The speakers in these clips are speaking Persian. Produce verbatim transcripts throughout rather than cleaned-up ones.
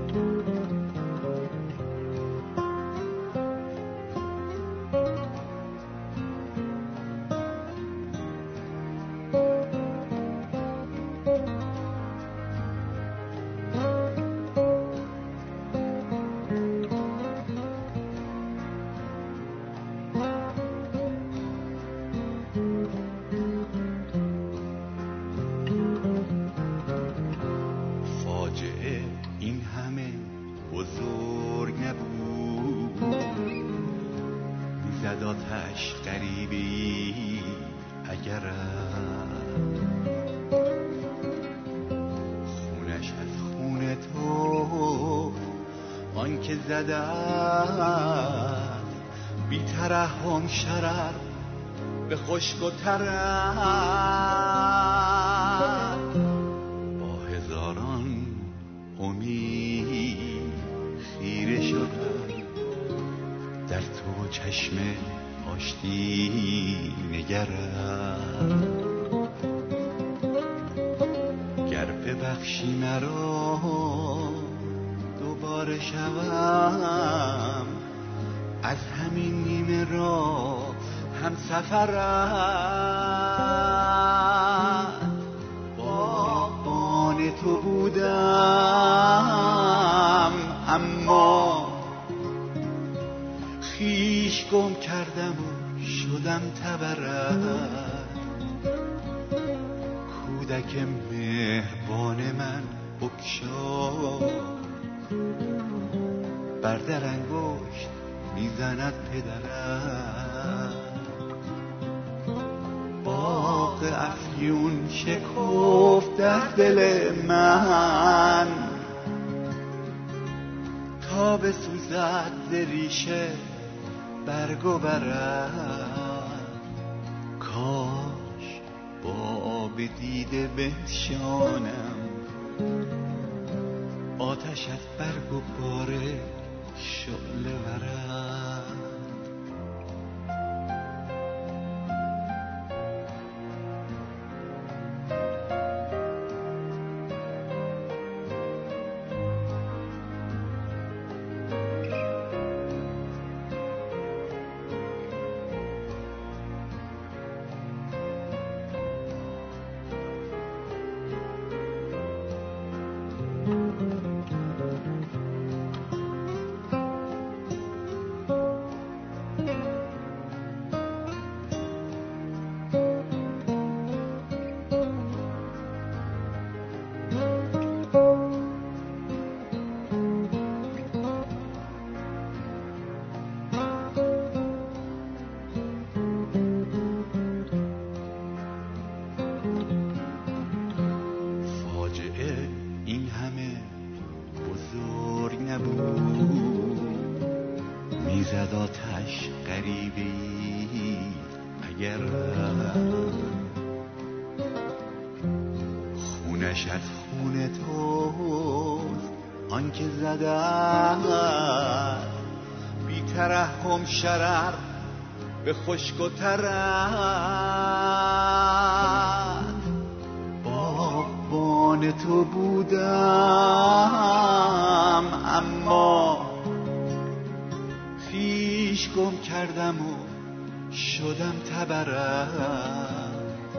آتش غریبی اگر خونش از خون تو آن که زدد بی ترحم شرر به خشک و ترر با هزاران امید خیره شدن در تو چشم آشتی نگرد گر ببخشی مرا دوباره شوم از همین نیمه راه هم سفرم باغبان تو بودم اما خیش گم کردم و شدم تبرم کودک مهربان من بگشا بر در انگشت میزند پدرم باغ افیون شکفت در دل من تا بسوزد ز ریشه برگ و برم کاش با آب دیده بنشانم آتش از برگ و باره شعله ورم میزد آتش غریبی اگر خونش از خون توست آن که زدد بی ترحم شرر به خشک و ترر باغبان تو بودم اما خیش گم کردم و شدم تبرم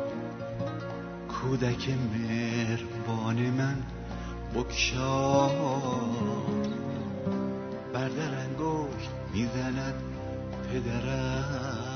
کودک مهربان من بگشا بر در انگشت میزند پدرم